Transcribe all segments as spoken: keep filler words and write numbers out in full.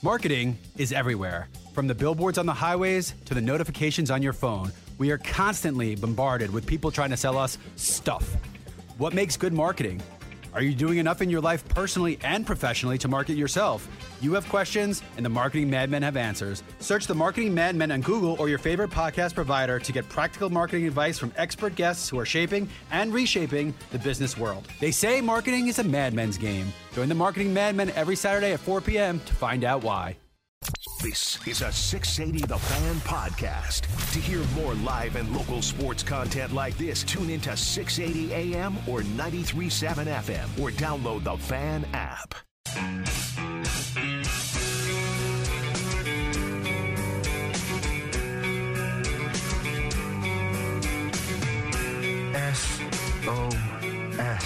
Marketing is everywhere. From the billboards on the highways to the notifications on your phone, we are constantly bombarded with people trying to sell us stuff. What makes good marketing? Are you doing enough in your life personally and professionally to market yourself? You have questions, and the Marketing Madmen have answers. Search the Marketing Madmen on Google or your favorite podcast provider to get practical marketing advice from expert guests who are shaping and reshaping the business world. They say marketing is a madmen's game. Join the Marketing Madmen every Saturday at four p.m. to find out why. This is a six eighty The Fan podcast. To hear more live and local sports content like this, tune into six eighty A M or ninety-three point seven F M or download the Fan app. S O S.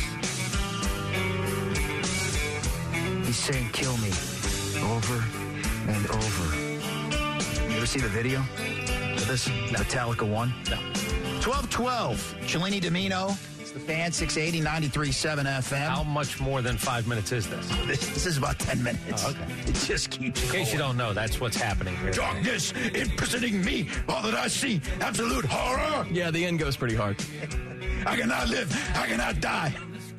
He's saying kill me over and over. You ever see the video of this? No. Metallica one? No. twelve twelve. Cellini Domino. It's the Fan, six eighty, ninety-three point seven F M. How much more than five minutes is this? This, this is about ten minutes. Oh, okay. It just keeps In case going. you don't know, that's what's happening here. Darkness imprisoning me, all that I see, absolute horror. Yeah, the end goes pretty hard. I cannot live, I cannot die.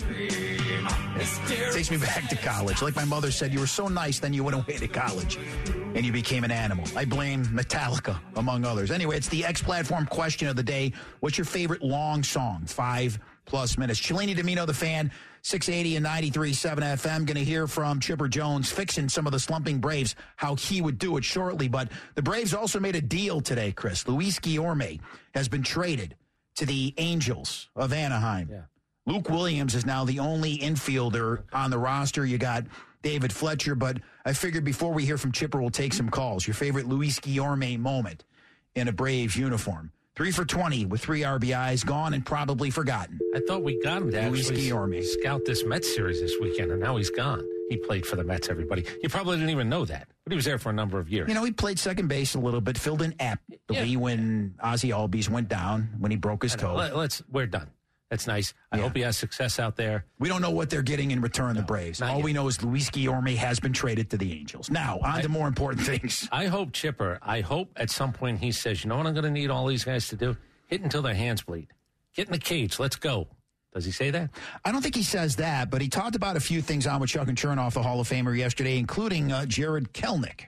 It takes me back to college. Like my mother said, you were so nice, then you went away to college, and you became an animal. I blame Metallica, among others. Anyway, it's the X-Platform question of the day. What's your favorite long song? Five plus minutes. Cellini Domino, the Fan, six eighty and ninety-three point seven F M. Going to hear from Chipper Jones fixing some of the slumping Braves, how he would do it shortly. But the Braves also made a deal today, Chris. Luis Guillorme has been traded to the Angels of Anaheim. Yeah. Luke Williams is now the only infielder on the roster. You got David Fletcher, but I figured before we hear from Chipper, we'll take some calls. Your favorite Luis Guillorme moment in a Braves uniform. Three for twenty with three R B Is, gone and probably forgotten. I thought we got him to Luis actually Guillorme. scout this Mets series this weekend, and now he's gone. He played for the Mets, everybody. You probably didn't even know that, but he was there for a number of years. You know, he played second base a little bit, filled in aptly Yeah. when Ozzie Albies went down, when he broke his toe. Let, let's. We're done. That's nice. I Yeah. hope he has success out there. We don't know what they're getting in return, the Braves. not All yet. we know is Luis Guillorme has been traded to the Angels. Now, on I- to more important things. I hope Chipper. I hope at some point he says, "You know what I'm going to need all these guys to do? Hit until their hands bleed. Get in the cage. Let's go." Does he say that? I don't think he says that, but he talked about a few things on with Chuck and Chernoff, the Hall of Famer, yesterday, including uh, Jared Kelnick.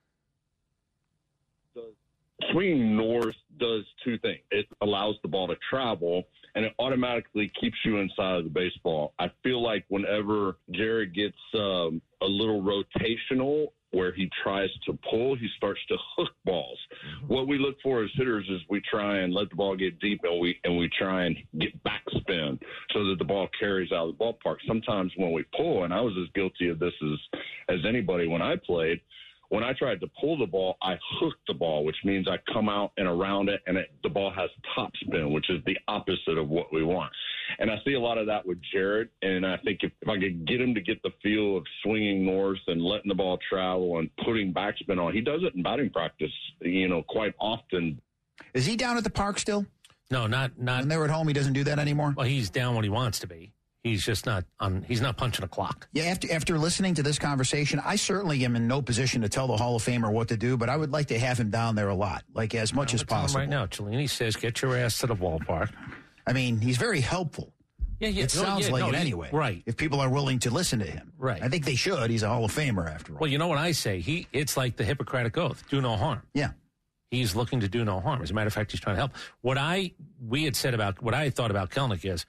Swinging north does two things. It allows the ball to travel, and it automatically keeps you inside of the baseball. I feel like whenever Jared gets um, a little rotational where he tries to pull, he starts to hook balls. Mm-hmm. What we look for as hitters is we try and let the ball get deep, and we and we try and get backspin so that the ball carries out of the ballpark. Sometimes when we pull, and I was as guilty of this as, as anybody when I played, when I tried to pull the ball, I hooked the ball, which means I come out and around it, and it, the ball has top spin, which is the opposite of what we want. And I see a lot of that with Jared, and I think if, if I could get him to get the feel of swinging north and letting the ball travel and putting backspin on, he does it in batting practice, you know, quite often. Is he down at the park still? No, not not. When they're at home, he doesn't do that anymore? Well, he's down when he wants to be. He's just not on. He's not punching a clock. Yeah, after after listening to this conversation, I certainly am in no position to tell the Hall of Famer what to do, but I would like to have him down there a lot, like as much as possible. Right now, Cellini says, "Get your ass to the ballpark." I mean, he's very helpful. Yeah, yeah. It no, sounds yeah, like no, it he- anyway. Right. If people are willing to listen to him. Right. I think they should. He's a Hall of Famer after all. Well, you know what I say? He. It's like the Hippocratic Oath: do no harm. Yeah. He's looking to do no harm. As a matter of fact, he's trying to help. What I we had said about what I thought about Kelnick is,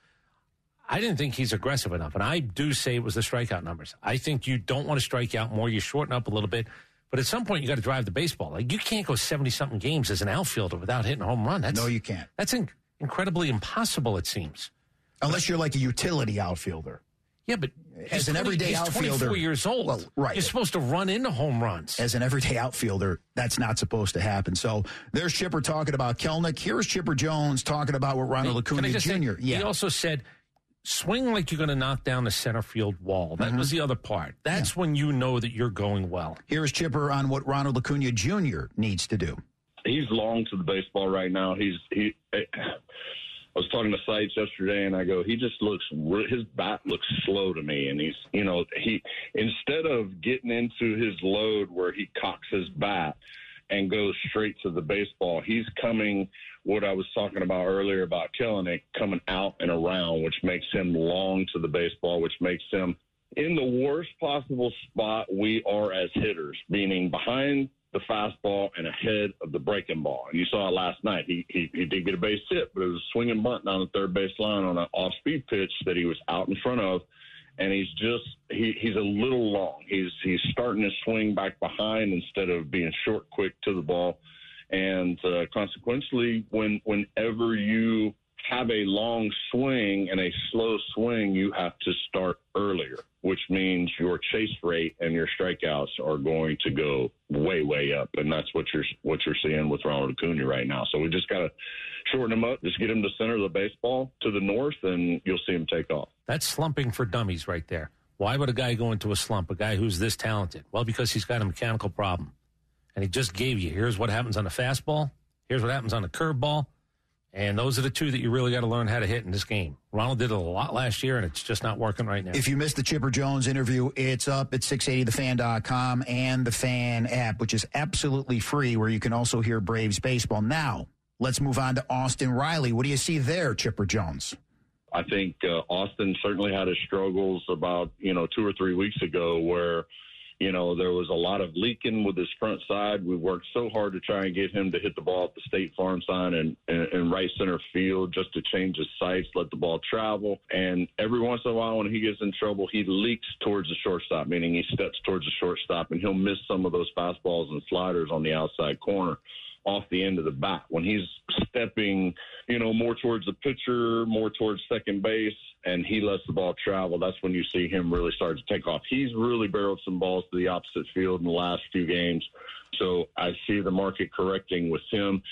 I didn't think he's aggressive enough, and I do say it was the strikeout numbers. I think you don't want to strike out more. You shorten up a little bit, but at some point you got to drive the baseball. Like you can't go seventy something games as an outfielder without hitting a home run. That's No, you can't. That's in, incredibly impossible. It seems. Unless you're like a utility outfielder. Yeah, but As he's an twenty everyday he's outfielder- twenty-four years old. Well, right. You're supposed to run into home runs. As an everyday outfielder, that's not supposed to happen. So there's Chipper talking about Kelnick. Here's Chipper Jones talking about what Ronald Can I Acuna just say, Junior Yeah. He also said, swing like you're going to knock down the center field wall. That Mm-hmm. was the other part. That's when you know that you're going well. Here's Chipper on what Ronald Acuna Junior needs to do. He's long to the baseball right now. He's he. I was talking to Sites yesterday, and I go, he just looks, his bat looks slow to me. And he's, you know, he, instead of getting into his load where he cocks his bat and goes straight to the baseball, he's coming, what I was talking about earlier about Kelenic, coming out and around, which makes him long to the baseball, which makes him in the worst possible spot we are as hitters, meaning behind the fastball and ahead of the breaking ball. And you saw it last night. He, he he did get a base hit, but it was a swinging bunt down the third base line on an off-speed pitch that he was out in front of. And he's just he, he's a little long. He's he's starting to swing back behind instead of being short, quick to the ball. And uh, consequently, when whenever you have a long swing and a slow swing, you have to start earlier, which means your chase rate and your strikeouts are going to go way, way up. And that's what you're what you're seeing with Ronald Acuna right now. So we just got to shorten him up, just get him to center the baseball to the north, and you'll see him take off. That's slumping for dummies right there. Why would a guy go into a slump, a guy who's this talented? Well, because he's got a mechanical problem. And he just gave you, here's what happens on a fastball, here's what happens on a curveball. And those are the two that you really got to learn how to hit in this game. Ronald did it a lot last year, and it's just not working right now. If you missed the Chipper Jones interview, it's up at six eighty the fan dot com and the Fan app, which is absolutely free, where you can also hear Braves baseball. Now, let's move on to Austin Riley. What do you see there, Chipper Jones? I think uh, Austin certainly had his struggles about, you know, two or three weeks ago where, you know, there was a lot of leaking with his front side. We worked so hard to try and get him to hit the ball at the State Farm sign and, and, and right center field just to change his sights, let the ball travel. And every once in a while when he gets in trouble, he leaks towards the shortstop, meaning he steps towards the shortstop, and he'll miss some of those fastballs and sliders on the outside corner off the end of the bat. When he's stepping, you know, more towards the pitcher, more towards second base, and he lets the ball travel, that's when you see him really start to take off. He's really barreled some balls to the opposite field in the last few games. So I see the market correcting with him.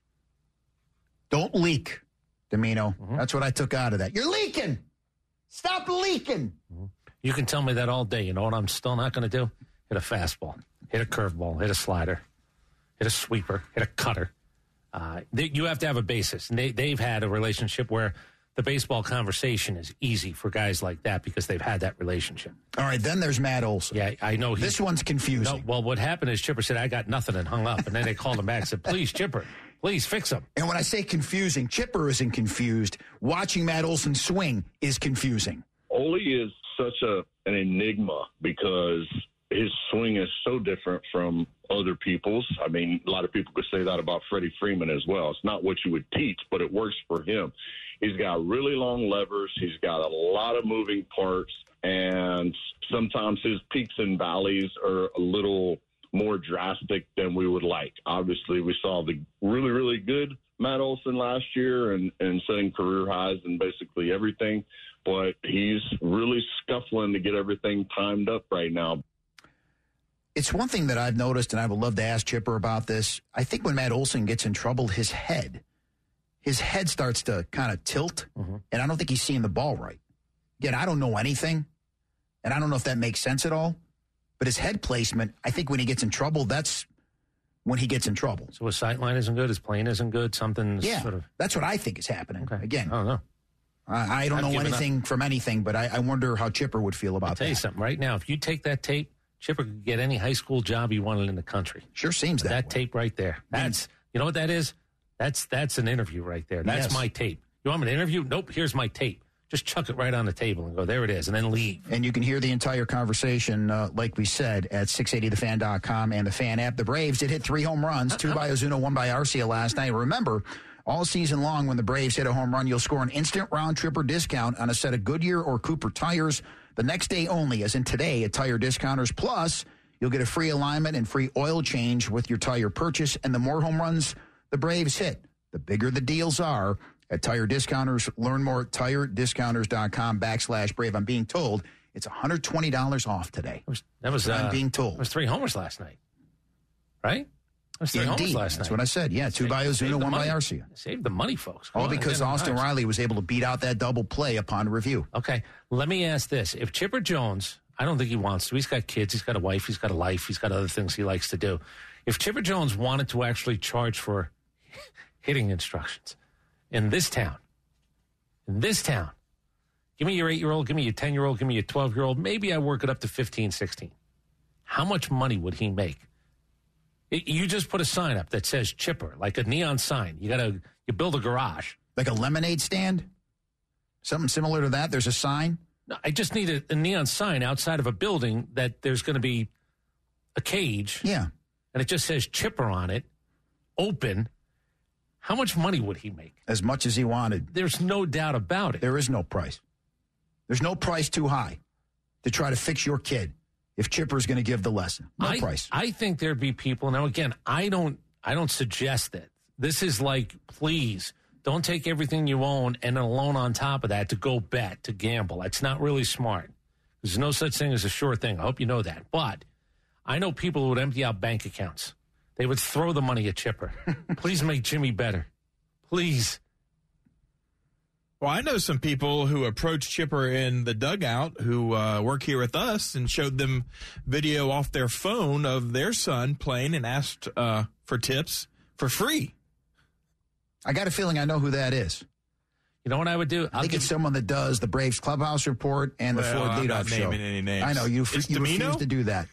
Don't leak, Domino. Mm-hmm. That's what I took out of that. You're leaking. Stop leaking. Mm-hmm. You can tell me that all day. You know what I'm still not going to do? Hit a fastball, hit a curveball, hit a slider, hit a sweeper, hit a cutter. Uh, they, you have to have a basis. And they, they've had a relationship where the baseball conversation is easy for guys like that because they've had that relationship. All right, then there's Matt Olson. Yeah, I know. This one's confusing. No, well, what happened is Chipper said, I got nothing, and hung up. And then they called him back and said, please, Chipper, please fix him. And when I say confusing, Chipper isn't confused. Watching Matt Olson swing is confusing. Ole is such a an enigma because his swing is so different from other people's. I mean, a lot of people could say that about Freddie Freeman as well. It's not what you would teach, but it works for him. He's got really long levers. He's got a lot of moving parts, and sometimes his peaks and valleys are a little more drastic than we would like. Obviously, we saw the really, really good Matt Olson last year and, and setting career highs in basically everything, but he's really scuffling to get everything timed up right now. It's one thing that I've noticed, and I would love to ask Chipper about this. I think when Matt Olson gets in trouble, his head, his head starts to kind of tilt, mm-hmm. and I don't think he's seeing the ball right. Again, I don't know anything, and I don't know if that makes sense at all, but his head placement, I think when he gets in trouble, that's when he gets in trouble. So his sight line isn't good, his plane isn't good, something's yeah, sort of... that's what I think is happening. Okay. Again, I don't know. I, I don't I've know anything up. from anything, but I, I wonder how Chipper would feel about I'll tell that. you something, right now, if you take that tape, Chipper could get any high school job he wanted in the country. Sure seems that That way. tape right there. That's, you know what that is? That's that's an interview right there. That's yes. my tape. You want me to interview? Nope, here's my tape. Just chuck it right on the table and go, there it is, and then leave. And you can hear the entire conversation, uh, like we said, at six eighty the fan dot com and the Fan app. The Braves did hit three home runs, two by Ozuna, one by Arcia last night. Remember, all season long, when the Braves hit a home run, you'll score an instant round trip or discount on a set of Goodyear or Cooper tires the next day only, as in today at Tire Discounters. Plus, you'll get a free alignment and free oil change with your tire purchase. And the more home runs the Braves hit, the bigger the deals are at Tire Discounters. Learn more at tire discounters dot com backslash Brave. I'm being told it's one hundred twenty dollars off today. That was, that was I'm uh, being told. It was three homers last night, right? It was three Indeed, homers last that's night. what I said. Yeah, two Save, by Ozuna, one money. by Arcia. Save the money, folks. Come All on, because Austin nice. Riley was able to beat out that double play upon review. Okay, let me ask this. If Chipper Jones, I don't think he wants to. He's got kids. He's got a wife. He's got a life. He's got other things he likes to do. If Chipper Jones wanted to actually charge for hitting instructions in this town, In this town, give me your eight-year-old, give me your ten-year-old, give me your twelve-year-old. Maybe I work it up to fifteen, sixteen. How much money would he make? It, you just put a sign up that says Chipper, like a neon sign. You got to you build a garage. Like a lemonade stand? Something similar to that? There's a sign? No, I just need a, a neon sign outside of a building that there's going to be a cage. Yeah. And it just says Chipper on it, open. How much money would he make? As much as he wanted. There's no doubt about it. There is no price. There's no price too high to try to fix your kid if Chipper's going to give the lesson. No I, price. I think there'd be people. Now, again, I don't I don't suggest that. This is like, please, don't take everything you own and a loan on top of that to go bet, to gamble. That's not really smart. There's no such thing as a sure thing. I hope you know that. But I know people who would empty out bank accounts. They would throw the money at Chipper. Please make Jimmy better. Please. Well, I know some people who approached Chipper in the dugout who uh, work here with us and showed them video off their phone of their son playing and asked uh, for tips for free. I got a feeling I know who that is. You know what I would do? I think it's someone that does the Braves Clubhouse Report and the well, Ford I'm Leadoff not Show. naming any names. I know. You, It's you Domino? refuse to do that.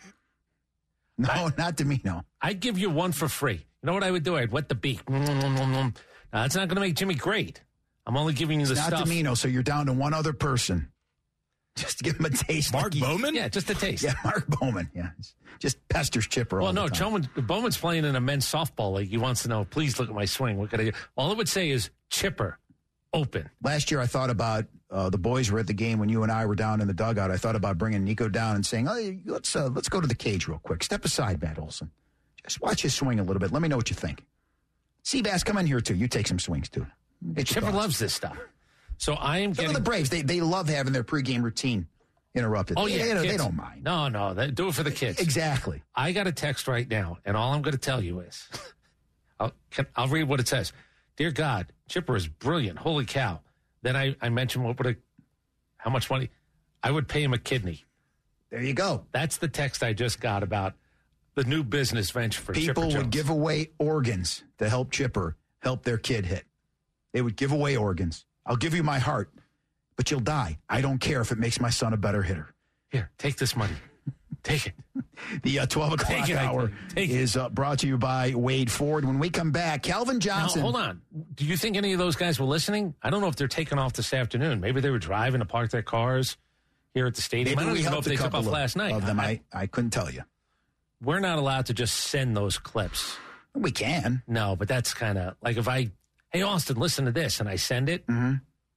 No, I, not Domino. I'd give you one for free. You know what I would do? I'd wet the beak. Now, that's not going to make Jimmy great. I'm only giving you the It's not stuff. Domino, so you're down to one other person. Just to give him a taste. Mark like he- Bowman? Yeah, just a taste. Yeah, Mark Bowman. Yeah, just pesters Chipper all Well, the no, time. Bowman, Bowman's playing in a men's softball league. He wants to know, please look at my swing. What could I do? All it would say is Chipper, open. Last year, I thought about uh, the boys were at the game when you and I were down in the dugout. I thought about bringing Nico down and saying, "Oh, let's uh, let's go to the cage real quick. Step aside, Matt Olson. Just watch his swing a little bit. Let me know what you think. Seabass, come in here too. You take some swings too. Get your Chipper thoughts." loves this stuff. So I am Some getting of the Braves, they they love having their pregame routine interrupted. Oh, They- yeah. they, don't- they kids. don't mind. No, no. They, do it for the kids. Exactly. I got a text right now, and all I'm going to tell you is I'll, can, I'll read what it says. Dear God, Chipper is brilliant. Holy cow. Then I, I mentioned what would I, how much money? I would pay him a kidney. There you go. That's the text I just got about the new business venture for Chipper People Jones. would give away organs to help Chipper help their kid hit. They would give away organs. I'll give you my heart, but you'll die. I don't care if it makes my son a better hitter. Here, take this money. Take it. The uh, twelve o'clock Take it, I hour think. Take it. is uh, brought to you by Wade Ford. When we come back, Calvin Now, Johnson. hold on. Do you think any of those guys were listening? I don't know if they're taking off this afternoon. Maybe they were driving to park their cars here at the stadium. Maybe I don't we even know if helped a they took couple off of, last night. of them. I, I couldn't tell you. We're not allowed to just send those clips. We can. No, but that's kind of like if I, hey, Austin, listen to this, and I send it, Mm-hmm.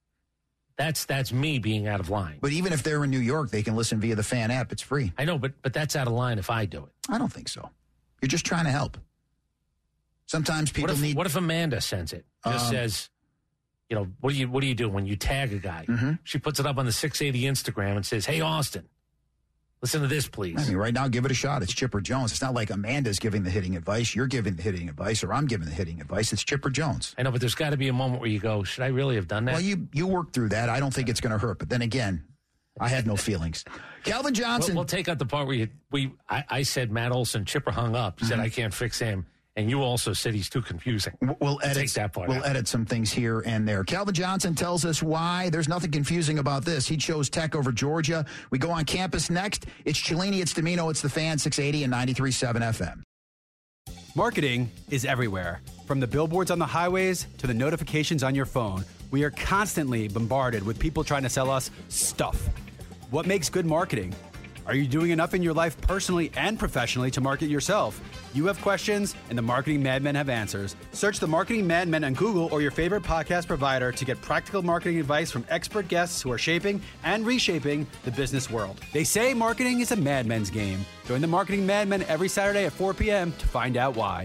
that's that's me being out of line. But even if they're in New York, they can listen via the fan app. It's free. I know, but but that's out of line if I do it. I don't think so. You're just trying to help. Sometimes people What if, need. what if Amanda sends it? Just Um, says, you know, what do you what do you do when you tag a guy? Mhm. She puts it up on the six eighty Instagram and says, hey, Austin, listen to this, please. I mean, right now, give it a shot. It's Chipper Jones. It's not like Amanda's giving the hitting advice. You're giving the hitting advice, or I'm giving the hitting advice. It's Chipper Jones. I know, but there's got to be a moment where you go, should I really have done that? Well, you you work through that. I don't think it's going to hurt. But then again, I had no feelings. Calvin We'll, Johnson. we'll take out the part where you, we I, I said Matt Olson, Chipper hung up. You Mm-hmm. said, I can't fix him. And you also said he's too confusing. We'll edit Take that part We'll out. edit some things here and there. Calvin Johnson tells us why. There's nothing confusing about this. He chose Tech over Georgia. We go on campus next. It's Cellini, it's Domino, it's the Fan, six eighty and ninety-three point seven F M. Marketing is everywhere. From the billboards on the highways to the notifications on your phone, we are constantly bombarded with people trying to sell us stuff. What makes good marketing? Are you doing enough in your life personally and professionally to market yourself? You have questions, and the Marketing Madmen have answers. Search the Marketing Madmen on Google or your favorite podcast provider to get practical marketing advice from expert guests who are shaping and reshaping the business world. They say marketing is a madman's game. Join the Marketing Madmen every Saturday at four p.m. to find out why.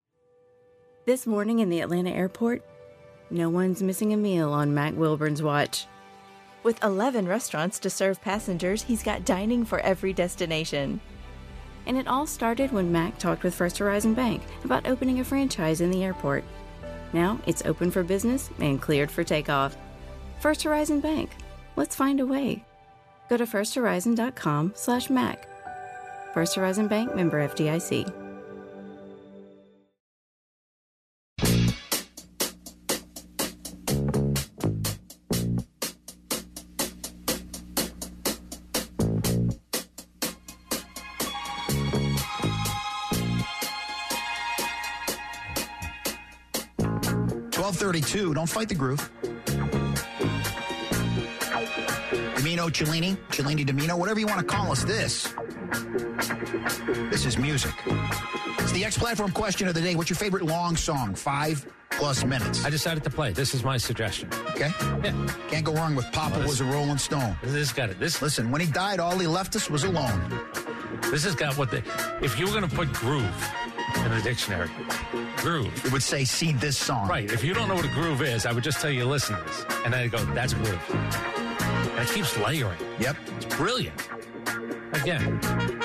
This morning in the Atlanta airport, no one's missing a meal on Mac Wilburn's watch. With eleven restaurants to serve passengers, he's got dining for every destination. And it all started when Mac talked with First Horizon Bank about opening a franchise in the airport. Now it's open for business and cleared for takeoff. First Horizon Bank. Let's find a way. Go to firsthorizon.com slash Mac. First Horizon Bank, member F D I C. twelve thirty-two. Don't fight the groove. Domino, Cellini, Cellini, Domino, whatever you want to call us. This. This is music. It's the X Platform question of the day. What's your favorite long song? Five plus minutes. I decided to play. This is my suggestion. Okay. Yeah. Can't go wrong with Papa Well, Was a Rolling Stone. This got it. This Listen, when he died, all he left us was alone. this has got what the. If you were going to put groove in the dictionary, groove. It would say, see this song. Right. If you don't know what a groove is, I would just tell you, listen to this. And then I go, that's groove. And it keeps layering. Yep. It's brilliant. Again,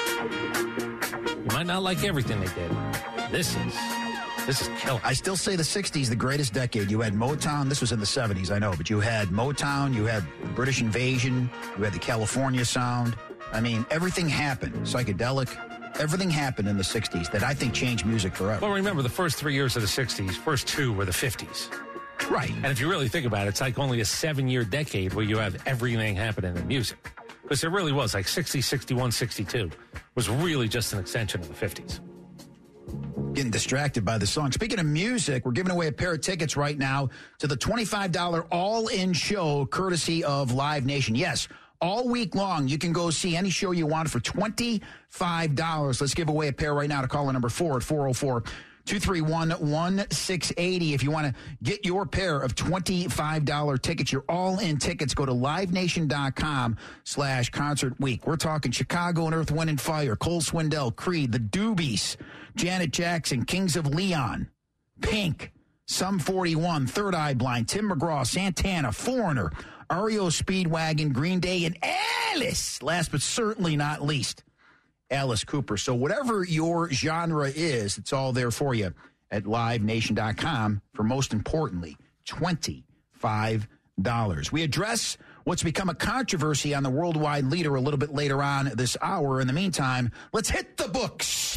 you might not like everything they did. This is, this is killer. I still say the sixties, the greatest decade. You had Motown. This was in the seventies, I know. But you had Motown. You had British Invasion. You had the California sound. I mean, everything happened. Psychedelic. Everything happened in the sixties that I think changed music forever. Well, remember, the first three years of the sixties, first two were the fifties. Right. And if you really think about it, it's like only a seven-year decade where you have everything happening in music. Because there really was, like sixty, sixty-one, sixty-two was really just an extension of the fifties. Getting distracted by the song. Speaking of music, we're giving away a pair of tickets right now to the twenty-five dollars all-in show courtesy of Live Nation. Yes, all week long, you can go see any show you want for twenty-five dollars. Let's give away a pair right now to caller number four at four oh four, two three one, one six eight zero. If you want to get your pair of twenty-five dollars tickets, your all-in tickets, go to livenation.com slash concert week. We're talking Chicago and Earth, Wind and Fire, Cole Swindell, Creed, the Doobies, Janet Jackson, Kings of Leon, Pink, Sum forty-one, Third Eye Blind, Tim McGraw, Santana, Foreigner, R E O Speedwagon, Green Day, and Alice. Last but certainly not least, Alice Cooper. So whatever your genre is, it's all there for you at live nation dot com for, most importantly, twenty-five dollars. We address what's become a controversy on the worldwide leader a little bit later on this hour. In the meantime, let's hit the books.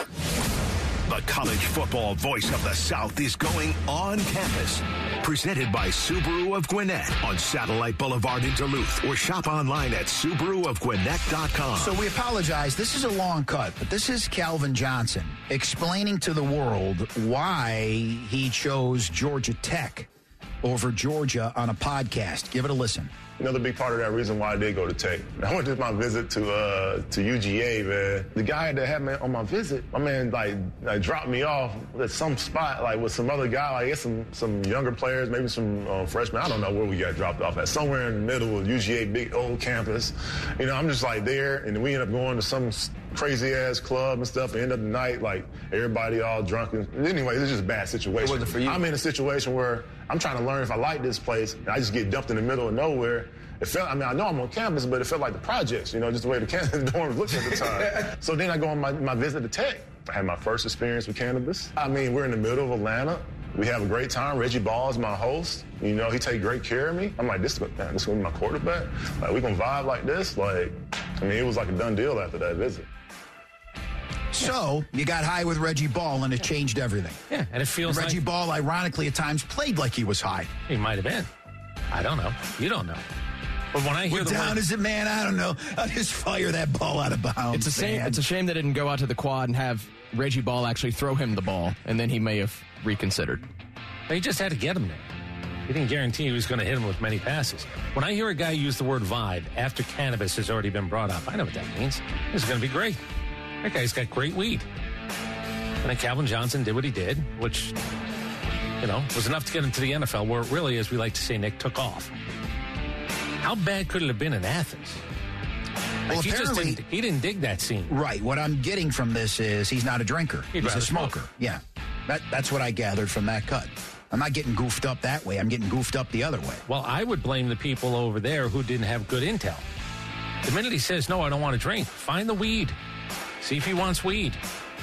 The college football voice of the South is going on campus. Presented by Subaru of Gwinnett on Satellite Boulevard in Duluth, or shop online at Subaru of Gwinnett dot com. So we apologize. This is a long cut, but this is Calvin Johnson explaining to the world why he chose Georgia Tech over Georgia on a podcast. Give it a listen. Another big part of that reason why I did go to Tech. I went to my visit to uh, to U G A, man. The guy that had me on my visit, my man, like, like dropped me off at some spot, like with some other guy, like, I guess some some younger players, maybe some uh, freshmen. I don't know where we got dropped off at. Somewhere in the middle of U G A, big old campus. You know, I'm just like there, and we end up going to some crazy ass club and stuff. And end up the night, like everybody all drunk. And anyway, it's just a bad situation. What was it for you? I'm in a situation where I'm trying to learn if I like this place, and I just get dumped in the middle of nowhere. It felt, I mean, I know I'm on campus, but it felt like the projects, you know, just the way the campus dorms looked at the time. So then I go on my, my visit to Tech. I had my first experience with cannabis. I mean, we're in the middle of Atlanta. We have a great time. Reggie Ball is my host. You know, he take great care of me. I'm like, this, man, this is going to be my quarterback. Like, we going to vibe like this? Like, I mean, it was like a done deal after that visit. So you got high with Reggie Ball, and it changed everything. Yeah, and it feels and Reggie like... Ball, ironically, at times played like he was high. He might have been. I don't know. You don't know. But when I hear what the down word, is it, man? I don't know. I'll just fire that ball out of bounds. It's a shame. man. It's a shame they didn't go out to the quad and have Reggie Ball actually throw him the ball, and then he may have reconsidered. he just had to get him there. He didn't guarantee he was going to hit him with many passes. When I hear a guy use the word vibe after cannabis has already been brought up, I know what that means. This is going to be great. That guy's got great weed. And then Calvin Johnson did what he did, which, you know, was enough to get him to the N F L, where it really, as we like to say, Nick, took off. How bad could it have been in Athens? Well, like, he, just apparently, didn't, he didn't dig that scene. Right. What I'm getting from this is he's not a drinker. He'd he's a smoker. smoke. Yeah. That, that's what I gathered from that cut. I'm not getting goofed up that way. I'm getting goofed up the other way. Well, I would blame the people over there who didn't have good intel. The minute he says, no, I don't want to drink, find the weed. See if he wants weed.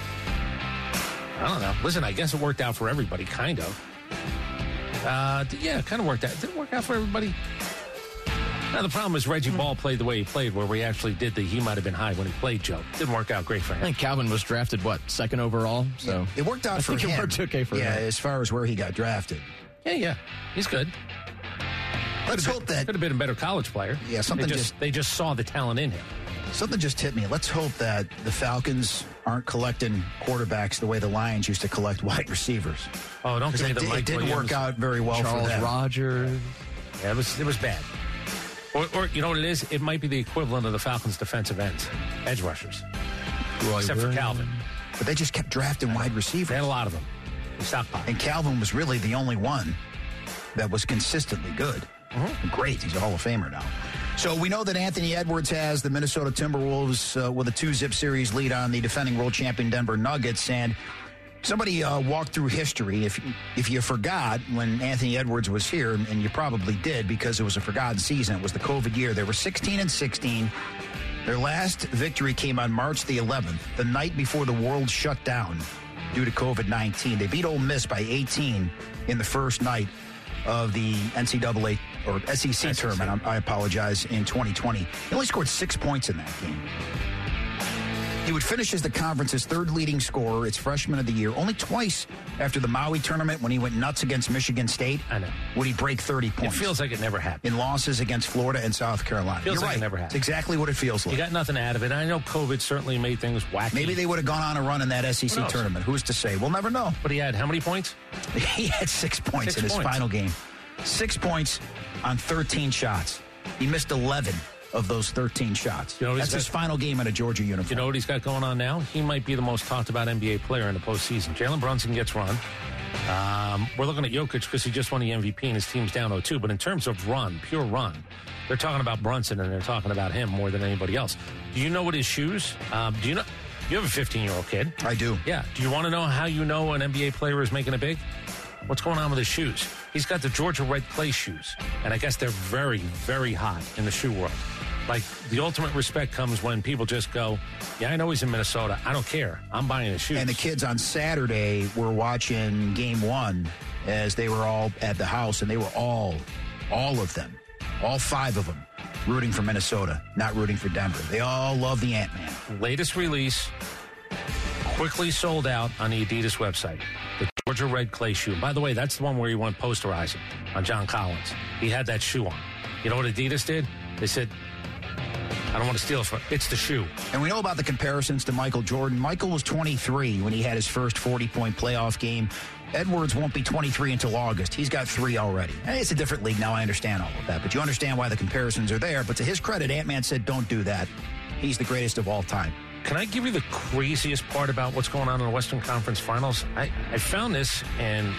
I don't know. Listen, I guess it worked out for everybody, kind of. Uh, yeah, it kind of worked out. Did it work out for everybody? Now, the problem is Reggie Ball played the way he played, where we actually did the he might have been high when he played, Joe. Didn't work out great for him. I think Calvin was drafted, what, second overall? So yeah, it worked out I for think him. It worked okay for yeah, him. as far as where he got drafted. Yeah, yeah. He's good. Let's been, hope that... Could have been a better college player. Yeah, something they just... just... They just saw the talent in him. Something just hit me. Let's hope that the Falcons aren't collecting quarterbacks the way the Lions used to collect wide receivers. Oh, don't give me it, the did, Mike it didn't Williams, work out very well Charles for them. Rogers. Yeah, it was, it was bad. Or, or, you know what it is? It might be the equivalent of the Falcons' defensive ends, edge rushers. Roy Except Williams. for Calvin. But they just kept drafting wide receivers. They had a lot of them. They stopped by. And Calvin was really the only one that was consistently good. Mm-hmm. Great. He's a Hall of Famer now. So we know that Anthony Edwards has the Minnesota Timberwolves uh, with a two-zip series lead on the defending world champion Denver Nuggets. And somebody uh, walked through history. If if you forgot when Anthony Edwards was here, and you probably did because it was a forgotten season, it was the COVID year. They were sixteen and sixteen. Their last victory came on March the eleventh, the night before the world shut down due to COVID nineteen. They beat Ole Miss by eighteen in the first night of the N C double A or S E C, S E C. tournament. I apologize, in twenty twenty. He only scored six points in that game. He would finish as the conference's third leading scorer. It's freshman of the year. Only twice after the Maui tournament, when he went nuts against Michigan State, I know, would he break thirty points. It feels like it never happened. In losses against Florida and South Carolina. Feels You're like right. it never happened. It's exactly what it feels like. You got nothing out of it. I know COVID certainly made things wacky. Maybe they would have gone on a run in that S E C tournament. Who's to say? We'll never know. But he had how many points? He had six points six in his points. final game. Six points on thirteen shots. He missed eleven of those thirteen shots. You know, that's his got, final game in a Georgia uniform. You know what he's got going on now? He might be the most talked about N B A player in the postseason. Jalen Brunson gets run. Um, we're looking at Jokic because he just won the M V P and his team's down oh two. But in terms of run, pure run, they're talking about Brunson and they're talking about him more than anybody else. Do you know what his shoes? Um, do you know? You have a fifteen-year-old kid. I do. Yeah. Do you want to know how you know an N B A player is making it big? What's going on with his shoes? He's got the Georgia Red Clay shoes, and I guess they're very, very hot in the shoe world. Like, the ultimate respect comes when people just go, yeah, I know he's in Minnesota. I don't care. I'm buying his shoes. And the kids on Saturday were watching game one as they were all at the house, and they were all, all of them, all five of them, rooting for Minnesota, not rooting for Denver. They all love the Ant-Man. Latest release, quickly sold out on the Adidas website. The Georgia Red Clay shoe. By the way, that's the one where he went posterizing on John Collins. He had that shoe on. You know what Adidas did? They said, I don't want to steal it from it's the shoe. And we know about the comparisons to Michael Jordan. Michael was twenty-three when he had his first forty-point playoff game. Edwards won't be twenty-three until August. He's got three already. And it's a different league now. I understand all of that. But you understand why the comparisons are there. But to his credit, Ant-Man said, don't do that. He's the greatest of all time. Can I give you the craziest part about what's going on in the Western Conference Finals? I, I found this, and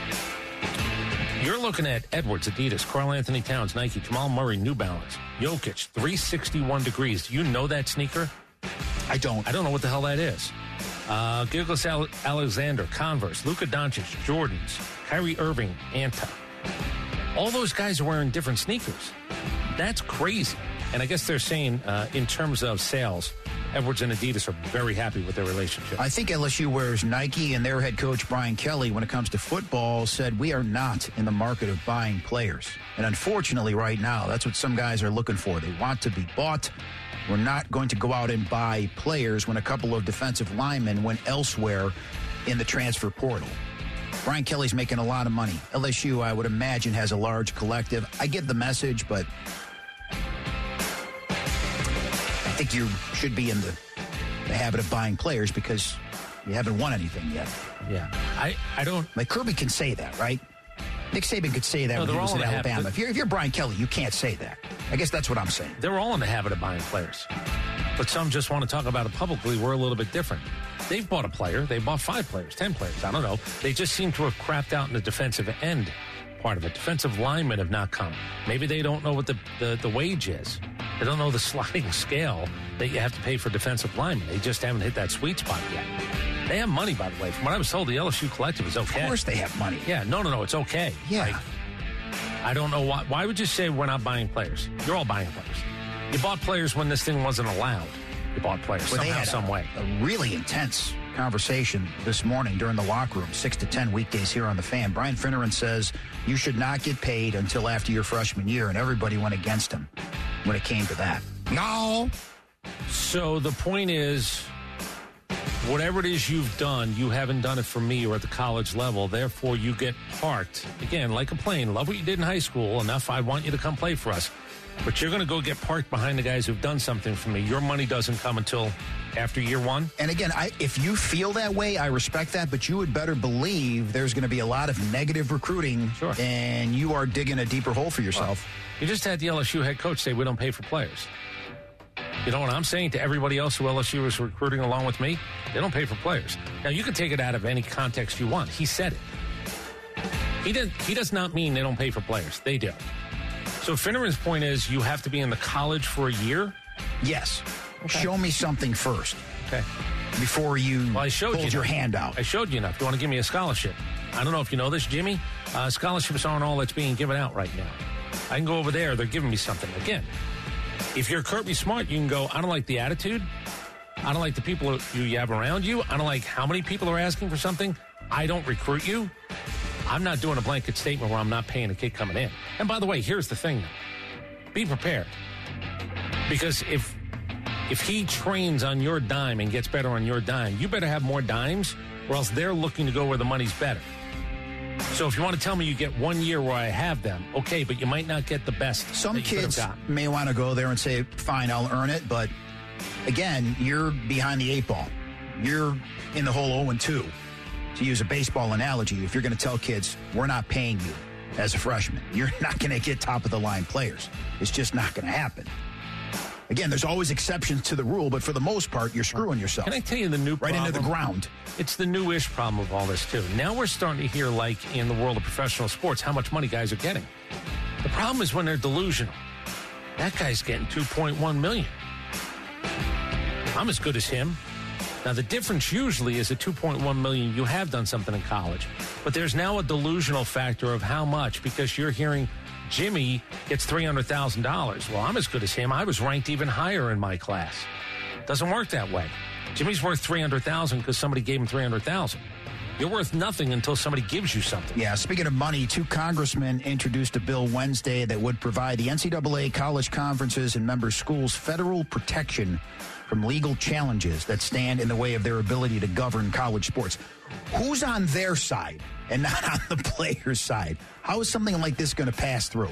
you're looking at Edwards, Adidas, Karl Anthony Towns, Nike, Jamal Murray, New Balance, Jokic, three sixty-one degrees. Do you know that sneaker? I don't. I don't know what the hell that is. Uh, Gilgeous Alexander, Converse, Luka Doncic, Jordans, Kyrie Irving, Anta. All those guys are wearing different sneakers. That's crazy. And I guess they're saying, uh, in terms of sales, Edwards and Adidas are very happy with their relationship. I think L S U wears Nike, and their head coach, Brian Kelly, when it comes to football, said we are not in the market of buying players. And unfortunately, right now, that's what some guys are looking for. They want to be bought. We're not going to go out and buy players when a couple of defensive linemen went elsewhere in the transfer portal. Brian Kelly's making a lot of money. L S U, I would imagine, has a large collective. I get the message, but I think you should be in the, the habit of buying players because you haven't won anything yet. Yeah. I, I don't... Like, Kirby can say that, right? Nick Saban could say that no, when he was in Alabama. Habit, if, you're, if you're Brian Kelly, you can't say that. I guess that's what I'm saying. They're all in the habit of buying players. But some just want to talk about it publicly. We're a little bit different. They've bought a player. They bought five players, ten players. I don't know. They just seem to have crapped out in the defensive end part of it. Defensive linemen have not come. Maybe they don't know what the, the, the wage is. They don't know the sliding scale that you have to pay for defensive linemen. They just haven't hit that sweet spot yet. They have money, by the way. From what I was told, the L S U collective is okay. Of course they have money. Yeah, no, no, no, it's okay. Yeah. Like, I don't know why. Why would you say we're not buying players? You're all buying players. You bought players when this thing wasn't allowed. You bought players well, somehow, they had some a, way. A really intense conversation this morning during the locker room, six to ten weekdays here on The Fan. Brian Finneran says you should not get paid until after your freshman year, and everybody went against him when it came to that. No. So the point is, whatever it is you've done, you haven't done it for me or at the college level. Therefore, you get parked, again, like a plane. Love what you did in high school enough. I want you to come play for us. But you're going to go get parked behind the guys who've done something for me. Your money doesn't come until after year one. And again, I, if you feel that way, I respect that, but you would better believe there's going to be a lot of negative recruiting, sure. and you are digging a deeper hole for yourself. Well, you just had the L S U head coach say we don't pay for players. You know what I'm saying to everybody else who L S U is recruiting along with me? They don't pay for players. Now, you can take it out of any context you want. He said it. He, did, he does not mean they don't pay for players. They do. So Finneran's point is you have to be in the college for a year? Yes. Okay. Show me something first. Okay. Before you well, I showed hold you your enough. hand out. I showed you enough. You want to give me a scholarship? I don't know if you know this, Jimmy. Uh, scholarships aren't all that's being given out right now. I can go over there. They're giving me something. Again, if you're Kirby Smart, you can go, I don't like the attitude. I don't like the people you have around you. I don't like how many people are asking for something. I don't recruit you. I'm not doing a blanket statement where I'm not paying a kid coming in. And by the way, here's the thing, though. Be prepared. Because if if he trains on your dime and gets better on your dime, you better have more dimes, or else they're looking to go where the money's better. So if you want to tell me you get one year where I have them, okay, but you might not get the best. Some kids may want to go there and say, fine, I'll earn it. But again, you're behind the eight ball. You're in the whole oh and two. To use a baseball analogy, if you're going to tell kids, we're not paying you as a freshman, you're not going to get top-of-the-line players. It's just not going to happen. Again, there's always exceptions to the rule, but for the most part, you're screwing yourself. Can I tell you the new problem? Right into the ground. It's the new-ish problem of all this, too. Now we're starting to hear, like in the world of professional sports, how much money guys are getting. The problem is when they're delusional. That guy's getting two point one million dollars. I'm as good as him. Now, the difference usually is at two point one million dollars, you have done something in college. But there's now a delusional factor of how much, because you're hearing Jimmy gets three hundred thousand dollars. Well, I'm as good as him. I was ranked even higher in my class. Doesn't work that way. Jimmy's worth three hundred thousand dollars because somebody gave him three hundred thousand dollars. You're worth nothing until somebody gives you something. Yeah, speaking of money, two congressmen introduced a bill Wednesday that would provide the N C double A, college conferences, and member schools federal protection from legal challenges that stand in the way of their ability to govern college sports. Who's on their side and not on the player's side? How is something like this going to pass through?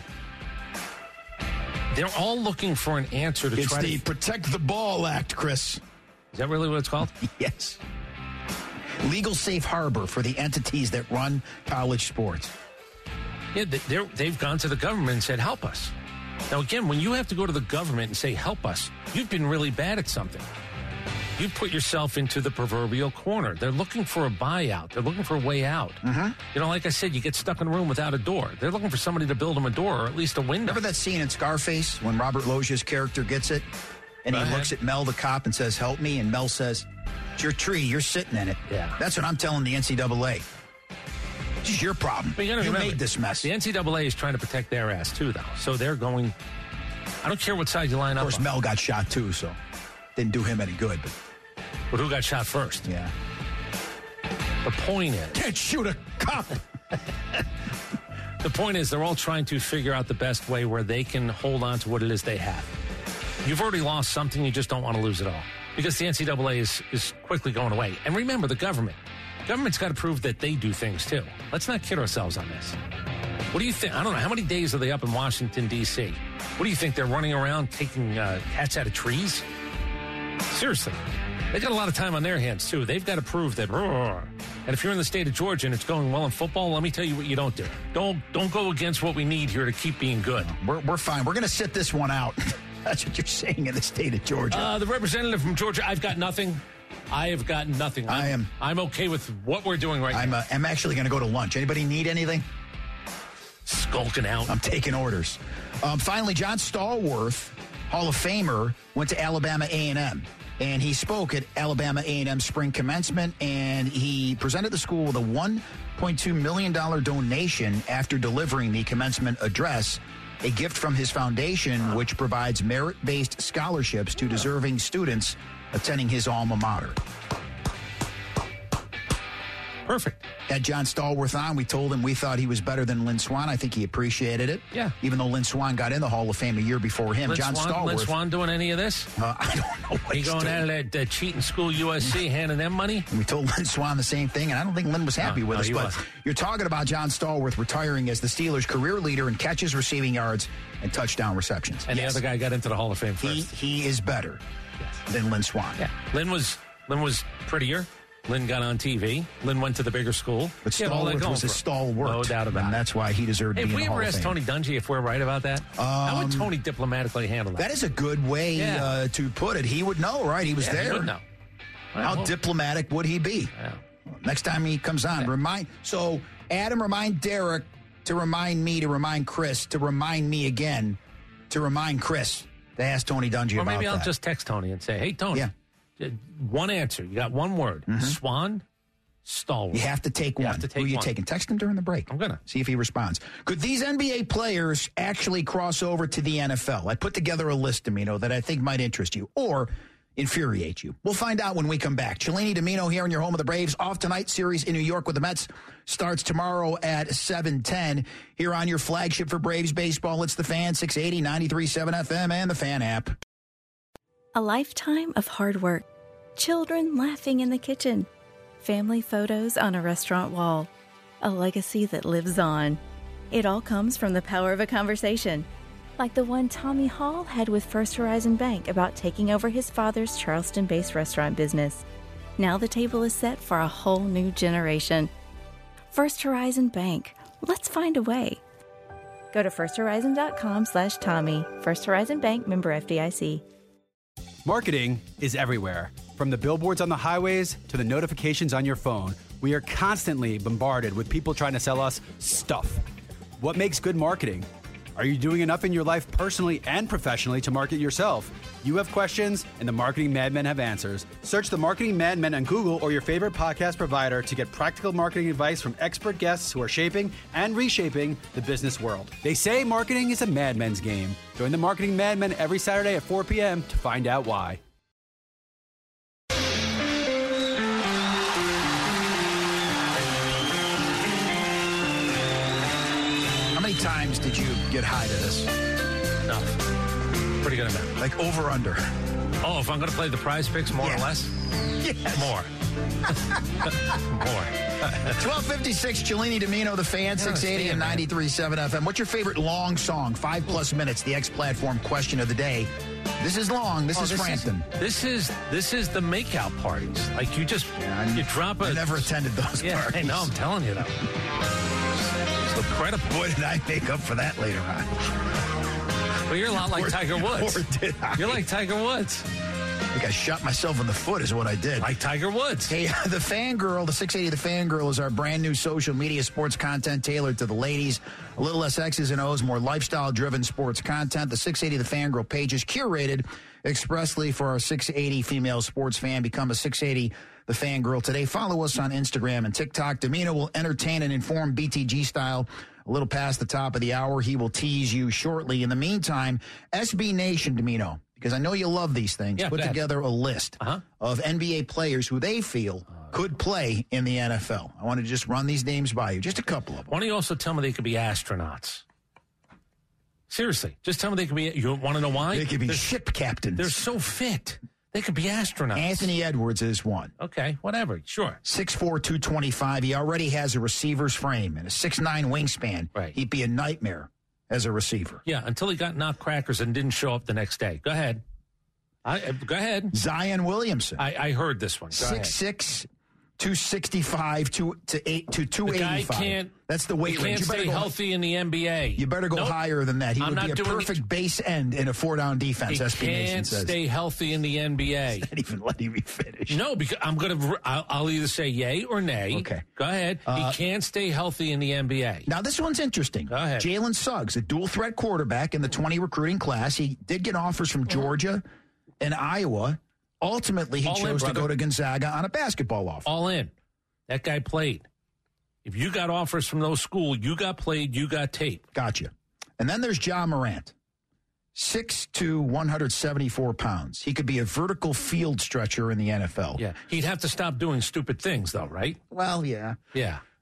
They're all looking for an answer to it's try the to... Protect the Ball Act, Chris. Is that really what it's called? Yes. Legal safe harbor for the entities that run college sports. Yeah, they're, they've gone to the government and said, help us. Now, again, when you have to go to the government and say, help us, you've been really bad at something. You've put yourself into the proverbial corner. They're looking for a buyout. They're looking for a way out. Mm-hmm. You know, like I said, you get stuck in a room without a door. They're looking for somebody to build them a door or at least a window. Remember that scene in Scarface when Robert Loggia's character gets it? And he looks at Mel, the cop, and says, help me. And Mel says, it's your tree. You're sitting in it. Yeah. That's what I'm telling the N C double A. It's your problem. But you gotta you remember, made this mess. The N C double A is trying to protect their ass, too, though. So they're going, I don't care what side you line up. Of course, on. Mel got shot, too, so didn't do him any good. But, but who got shot first? Yeah. The point is... Can't shoot a cop. The point is they're all trying to figure out the best way where they can hold on to what it is they have. You've already lost something. You just don't want to lose it all. Because the N C double A is, is quickly going away. And remember, the government. Government's got to prove that they do things, too. Let's not kid ourselves on this. What do you think? I don't know. How many days are they up in Washington, D C? What do you think? They're running around taking uh, cats out of trees? Seriously. They got a lot of time on their hands, too. They've got to prove that. Roar. And if you're in the state of Georgia and it's going well in football, let me tell you what you don't do. Don't don't go against what we need here to keep being good. We're, we're fine. We're going to sit this one out. That's what you're saying in the state of Georgia. Uh, the representative from Georgia, I've got nothing. I have got nothing. I'm, I am. I'm okay with what we're doing right I'm, now. Uh, I'm actually going to go to lunch. Anybody need anything? Skulking out. I'm taking orders. Um, finally, John Stallworth, Hall of Famer, went to Alabama A and M. And he spoke at Alabama A and M spring commencement, and he presented the school with a one point two million dollars donation after delivering the commencement address, a gift from his foundation, which provides merit-based scholarships to deserving students attending his alma mater. Perfect. Had John Stallworth on. We told him we thought he was better than Lynn Swann. I think he appreciated it. Yeah. Even though Lynn Swann got in the Hall of Fame a year before him. Lynn John Swann, Stallworth. Lynn Swann doing any of this? Uh, I don't know what he he's going doing. out of that uh, cheating school U S C, handing them money? And we told Lynn Swann the same thing, and I don't think Lynn was happy No, with no, us. he But wasn't. you're talking about John Stallworth retiring as the Steelers' career leader in catches, receiving yards, and touchdown receptions. And Yes. the other guy got into the Hall of Fame He, first. he is better Yes. than Lynn Swann. Yeah. Lynn was Lynn was prettier. Lynn got on T V. Lynn went to the bigger school. But He had all that Stallworth going was a for him. stalwart. No doubt about and it. that's why he deserved Hey, to if be in we the Hall ever of asked Fame. Tony Dungy if we're right about that, how would Tony diplomatically handle that? That is a good way Yeah. uh, to put it. He would know, right? He was Yeah, he there. would know. How Well, diplomatic would he be? yeah. Next time he comes on, Yeah. remind. So Adam, remind Derek to remind me to remind Chris to remind me again to remind Chris to ask Tony Dungy Or about maybe I'll that. just text Tony and say, "Hey, Tony, Yeah. uh, one answer. You got one word: Swan, Stallworth. You have to take You one. have to take Who are you one. taking? Text him during the break. I'm gonna. See if he responds. Could these N B A players actually cross over to the N F L? I put together a list, Domino, that I think might interest you or infuriate you. We'll find out when we come back. Cellini Domino here in your home of the Braves. Off tonight, series in New York with the Mets starts tomorrow at seven ten. Here on your flagship for Braves baseball, it's The Fan, six eighty, ninety-three point seven F M, and the Fan app. A lifetime of hard work, children laughing in the kitchen, family photos on a restaurant wall, a legacy that lives on. It all comes from the power of a conversation, like the one Tommy Hall had with First Horizon Bank about taking over his father's Charleston-based restaurant business. Now the table is set for a whole new generation. First Horizon Bank. Let's find a way. Go to firsthorizon.com slash Tommy. First Horizon Bank, member F D I C. Marketing is everywhere. From the billboards on the highways to the notifications on your phone, we are constantly bombarded with people trying to sell us stuff. What makes good marketing? Are you doing enough in your life personally and professionally to market yourself? You have questions, and the Marketing Madmen have answers. Search the Marketing Madmen on Google or your favorite podcast provider to get practical marketing advice from expert guests who are shaping and reshaping the business world. They say marketing is a madman's game. Join the Marketing Madmen every Saturday at four p.m. to find out why. How many times did you get high to this? No. Pretty good amount. Like over under? Oh, if I'm going to play the prize picks, more Yeah. or less? Yes. More. More. twelve fifty-six, Cellini Domino, the Fan, six eighty and ninety-three point seven F M. What's your favorite long song? Five plus minutes, the X Platform question of the day. This is long. This Oh, is Frampton. This is this is the makeout parties. Like you just Yeah, you drop a. I never attended those Yeah, parties. I know. I'm telling you though. It's incredible. Boy, did I make up for that later on. Well, you're a lot like Or- Tiger Woods. or did I? You're like Tiger Woods. I think I shot myself in the foot is what I did. Like Tiger Woods. Hey, the Fangirl, the six eighty The Fangirl is our brand new social media sports content tailored to the ladies. A little less X's and O's, more lifestyle-driven sports content. The six eighty The Fangirl page is curated expressly for our six eighty female sports fan. Become a six eighty The Fangirl today. Follow us on Instagram and TikTok. Domino will entertain and inform B T G style. A little past the top of the hour. He will tease you shortly. In the meantime, S B Nation, Domino, because I know you love these things, Yeah, put go ahead. together a list Uh-huh. of N B A players who they feel could play in the N F L. I want to just run these names by you, just a couple of them. Why don't you also tell me they could be astronauts? Seriously, just tell me they could be. You want to know why? They could be They're, ship captains. they're so fit. They could be astronauts. Anthony Edwards is one. Okay, whatever. Sure. six four, two twenty-five. He already has a receiver's frame and a six nine wingspan. Right. He'd be a nightmare as a receiver. Yeah, until he got knocked crackers and didn't show up the next day. Go ahead. I, uh, go ahead. Zion Williamson. I, I heard this one. Go ahead. six six, two sixty-five to, to, eight, to two The guy eighty-five. can't. That's the He weight can't range. You better stay go- healthy in the N B A. You better go Nope. higher than that. He I'm would not be a doing- perfect base end in a four-down defense, He S B Nation can't says. stay healthy in the N B A. Not even letting me finish. No, because I'm going to. I'll, I'll either say yay or nay. Okay. Go ahead. Uh, he can't stay healthy in the N B A. Now, this one's interesting. Go ahead. Jalen Suggs, a dual-threat quarterback in the twenty recruiting class. He did get offers from Georgia and Iowa. Ultimately, he All in, chose to brother. go to Gonzaga on a basketball offer. All in. That guy played. If you got offers from those schools, you got played, you got tape. Gotcha. And then there's Ja Morant, six two, one hundred seventy-four pounds. He could be a vertical field stretcher in the N F L. Yeah. He'd have to stop doing stupid things, though, right? Well, yeah. Yeah.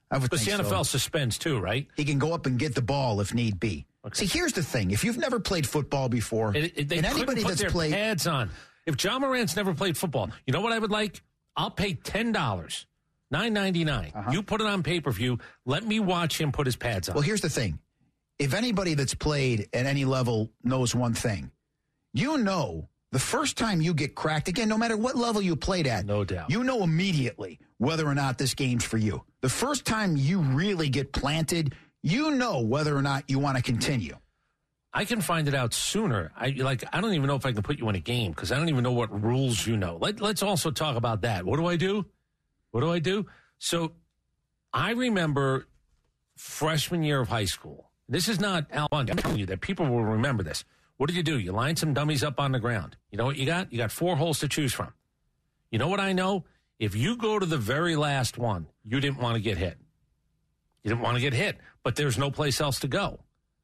I would Because the think N F L so. suspends too, right? He can go up and get the ball if need be. Okay. See, here's the thing. If you've never played football before, It, it, they and couldn't anybody put that's their played, pads on. If John Morant's never played football, you know what I would like? I'll pay ten dollars, nine ninety-nine. Uh-huh. You put it on pay-per-view. Let me watch him put his pads on. well, here's the thing. If anybody that's played at any level knows one thing, you know the first time you get cracked, again, no matter what level you played at, No doubt. you know immediately whether or not this game's for you. The first time you really get planted, you know whether or not you want to continue. I can find it out sooner. I like. I don't even know if I can put you in a game because I don't even know what rules you know. Let, let's also talk about that. What do I do? What do I do? So I remember freshman year of high school. This is not Al Bundy. I'm telling you that people will remember this. What did you do? You line some dummies up on the ground. You know what you got? You got four holes to choose from. You know what I know? If you go to the very last one, you didn't want to get hit. You didn't want to get hit, but there's no place else to go.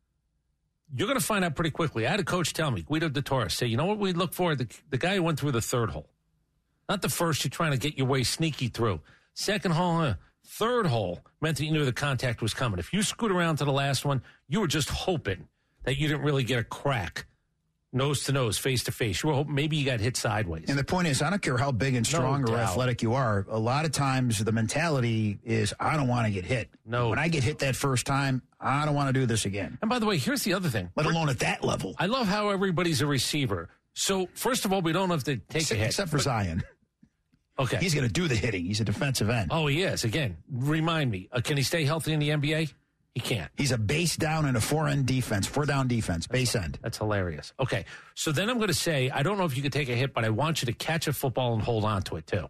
You're going to find out pretty quickly. I had a coach tell me, Guido de Torres, say, you know what we look for? The, the guy who went through the third hole. Not the first, you're trying to get your way sneaky through. Second hole, uh, third hole meant that you knew the contact was coming. If you scoot around to the last one, you were just hoping that you didn't really get a crack. Nose to nose, face to face. You were hoping maybe you got hit sideways. And the point is, I don't care how big and strong No or doubt. athletic you are, a lot of times the mentality is, I don't want to get hit. No. When I get hit that first time, I don't want to do this again. And by the way, here's the other thing. Let alone at that level. I love how everybody's a receiver. So, first of all, we don't have to take Except, a hit. except for Zion. Okay. He's going to do the hitting. He's a defensive end. Oh, he is. Again, remind me, uh, can he stay healthy in the N B A? He can't. He's a base down and a four end defense, four down defense, base end. That's hilarious. Okay. So then I'm going to say, I don't know if you could take a hit, but I want you to catch a football and hold on to it too.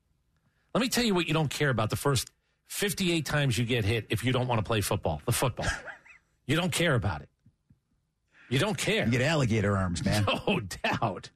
Let me tell you what you don't care about the first fifty-eight times you get hit if you don't want to play football, the football. You don't care about it. You don't care. You get alligator arms, man. No doubt.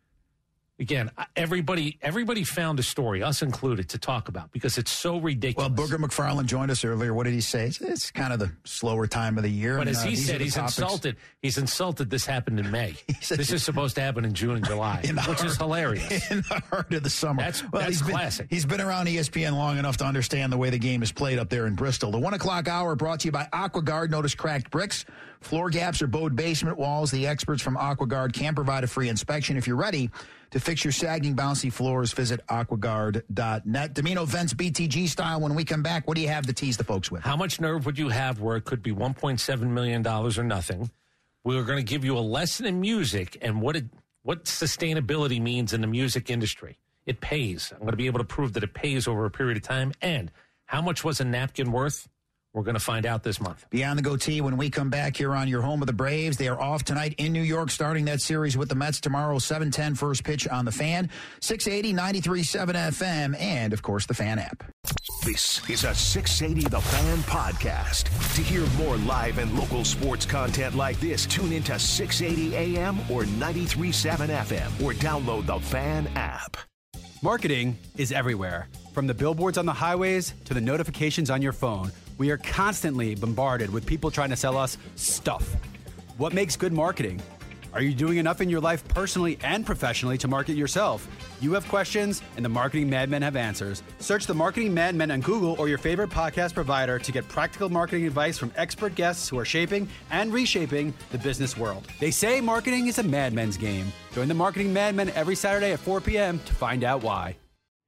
Again, everybody everybody found a story, us included, to talk about because it's so ridiculous. Well, Booger McFarland joined us earlier. What did he say? It's, it's kind of the slower time of the year. But and, as uh, he these are said, the he's topics. insulted. He's insulted this happened in May. said- This is supposed to happen in June and July, In the which heart- is hilarious. In the heart of the summer. That's- well, that's he's been, classic. He's been around E S P N long enough to understand the way the game is played up there in Bristol. The one o'clock hour brought to you by AquaGuard. Notice cracked bricks, floor gaps, or bowed basement walls. The experts from AquaGuard can provide a free inspection. If you're ready to fix your sagging, bouncy floors, visit aquaguard dot net. Domino Vents B T G style. When we come back, what do you have to tease the folks with? How much nerve would you have where it could be one point seven million dollars or nothing? We're going to give you a lesson in music and what it, what sustainability means in the music industry. It pays. I'm going to be able to prove that it pays over a period of time. And how much was a napkin worth? We're going to find out this month. Beyond the Goatee, when we come back here on your home of the Braves, they are off tonight in New York, starting that series with the Mets tomorrow, seven ten first pitch on the Fan, six eighty, ninety-three point seven F M, and, of course, the Fan app. This is a six eighty The Fan podcast. To hear more live and local sports content like this, tune into six eighty A M or ninety-three point seven F M or download the Fan app. Marketing is everywhere. From the billboards on the highways to the notifications on your phone, we are constantly bombarded with people trying to sell us stuff. What makes good marketing? Are you doing enough in your life personally and professionally to market yourself? You have questions, and the Marketing Madmen have answers. Search the Marketing Madmen on Google or your favorite podcast provider to get practical marketing advice from expert guests who are shaping and reshaping the business world. They say marketing is a madman's game. Join the Marketing Madmen every Saturday at four p.m. to find out why.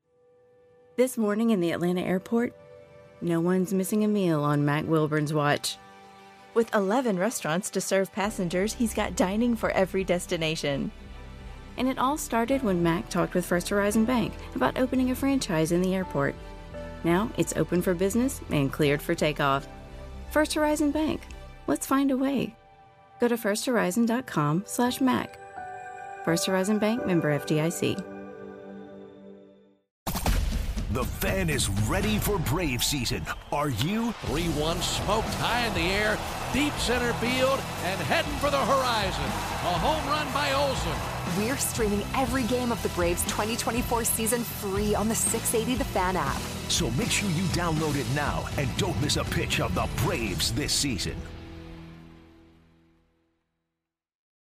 This morning in the Atlanta airport, no one's missing a meal on Mac Wilburn's watch. With eleven restaurants to serve passengers, he's got dining for every destination. And it all started when Mac talked with First Horizon Bank about opening a franchise in the airport. Now it's open for business and cleared for takeoff. First Horizon Bank. Let's find a way. Go to firsthorizon.com slash Mac. First Horizon Bank, member F D I C. The Fan is ready for Brave season. Are you? three one smoked high in the air, deep center field, and heading for the horizon. A home run by Olsen. We're streaming every game of the Braves twenty twenty-four season free on the six eighty The Fan app. So make sure you download it now and don't miss a pitch of the Braves this season.